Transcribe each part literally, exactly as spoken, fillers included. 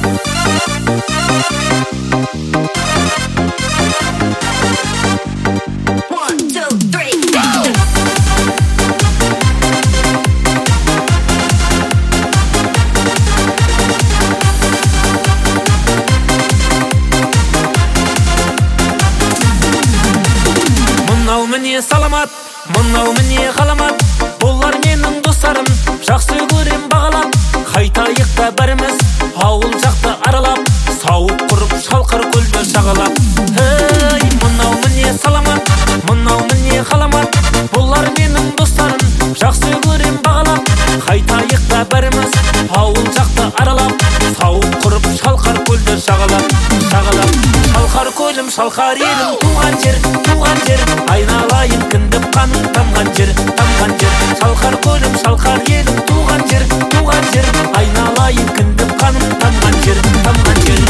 Міне саламат, мынау міне ғаламат, олар менің достарым, жақсы көрем бағалап. Қайтайық та бәріміз ауыл жақты аралап, сауық құрып шалқар көлді жағалап. Ей, мынау міне саламат, мынау міне ғаламат, олар менің достарым, жақсы көрем бағалап. Қайтайық та бәріміз ауыл жақты аралап, сауық құрып шалқар көлді жағалап, жағалап. Шалқар көлім, шалқар елім, туған жер, туған жер, айналайын кіндіп қаның тамған жер, тамған жер. Шалқар көлім, шалқар елім, туған жер, туған жер, айналайын кіндіп қаның тамған жер, тамған жер.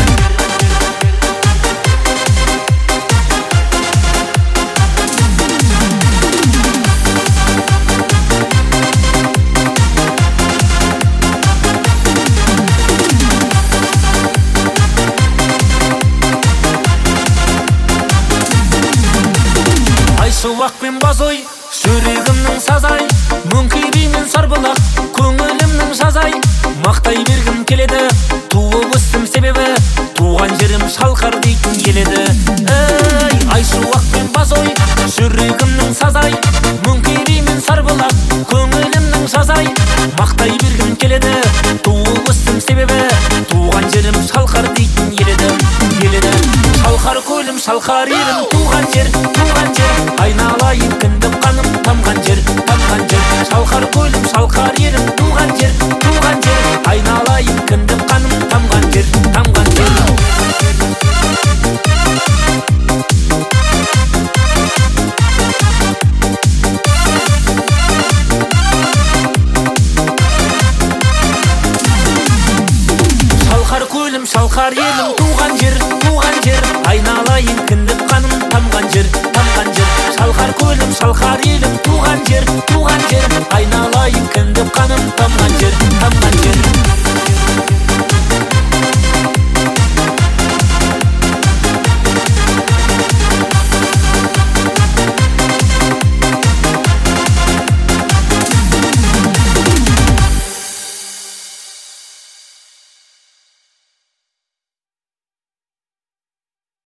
Суақ пен базой, жүрегімнің сазай, мөңкебеймен сарбылақ, көңілімнің жазай. Мақтай бергім келеді, туып өстім себебі, туған жерім шалқар дейтін келеді. Ей, ай суақ пен базой, жүрегімнің сазай, мөңкебеймен сарбылақ, көңілімнің жазай. Мақтай бергім келеді, туып өстім себебі, туған жерім шалқар дейтін келеді, келеді. Шалқар көлім, шалқар елім, туған жер, туған жер, айналайын кіндіп қаным тамған жер, тамған жер. Шалқар көлім, шалқар елім, туған жер, туған жер, айналайын кіндіп қаным тамған жер, тамған жер. Шалқар көлім, шалқар елім, туған жер, туған жер, айналайын кіндіп қаным тамған жер, тамған жер. Шалқар көлім, шалқар